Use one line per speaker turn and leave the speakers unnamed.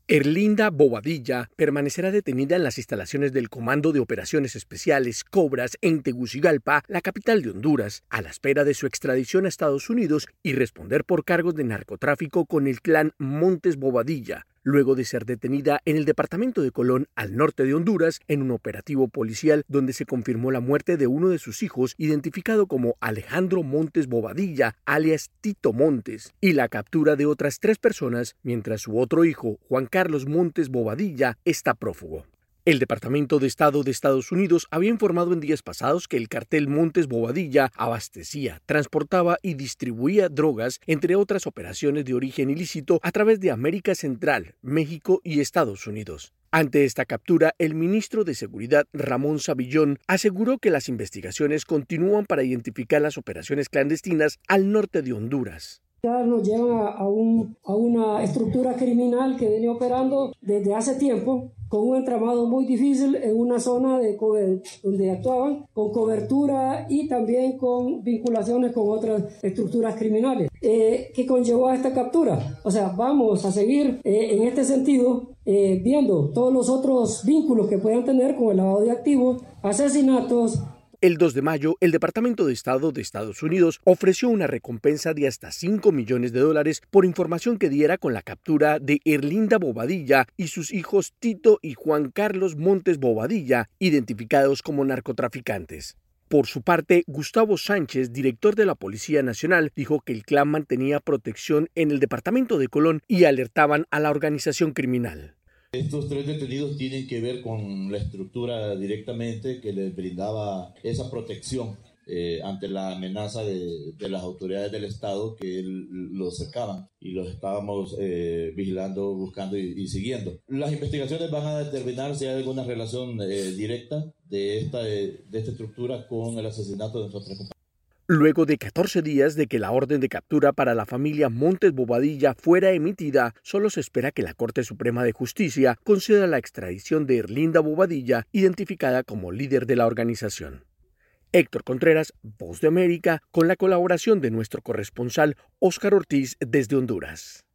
Erlinda Bobadilla permanecerá detenida en las instalaciones del Comando de Operaciones Especiales Cobras en Tegucigalpa, la capital de Honduras, a la espera de su extradición a Estados Unidos y responder por cargos de narcotráfico con el clan Montes Bobadilla, luego de ser detenida en el departamento de Colón, al norte de Honduras, en un operativo policial donde se confirmó la muerte de uno de sus hijos, identificado como Alejandro Montes Bobadilla, alias Tito Montes, y la captura de otras 3 personas, mientras su otro hijo, Juan Carlos Montes Bobadilla, está prófugo. El Departamento de Estado de Estados Unidos había informado en días pasados que el cartel Montes Bobadilla abastecía, transportaba y distribuía drogas, entre otras operaciones de origen ilícito, a través de América Central, México y Estados Unidos. Ante esta captura, el ministro de Seguridad, Ramón Savillón, aseguró que las investigaciones continúan para identificar las operaciones clandestinas al norte de Honduras.
Ya nos llevan a una estructura criminal que viene operando desde hace tiempo, con un entramado muy difícil en una zona donde actuaban con cobertura y también con vinculaciones con otras estructuras criminales. ¿Qué conllevó a esta captura? O sea, vamos a seguir en este sentido viendo todos los otros vínculos que puedan tener con el lavado de activos, asesinatos.
El 2 de mayo, el Departamento de Estado de Estados Unidos ofreció una recompensa de hasta $5 millones por información que diera con la captura de Erlinda Bobadilla y sus hijos Tito y Juan Carlos Montes Bobadilla, identificados como narcotraficantes. Por su parte, Gustavo Sánchez, director de la Policía Nacional, dijo que el clan mantenía protección en el departamento de Colón y alertaban a la organización criminal.
Estos 3 detenidos tienen que ver con la estructura directamente que les brindaba esa protección ante la amenaza de las autoridades del Estado que los cercaban y los estábamos vigilando, buscando y siguiendo. Las investigaciones van a determinar si hay alguna relación directa de esta estructura con el asesinato de nuestros 3 compañeros.
Luego de 14 días de que la orden de captura para la familia Montes Bobadilla fuera emitida, solo se espera que la Corte Suprema de Justicia conceda la extradición de Erlinda Bobadilla, identificada como líder de la organización. Héctor Contreras, Voz de América, con la colaboración de nuestro corresponsal Óscar Ortiz desde Honduras.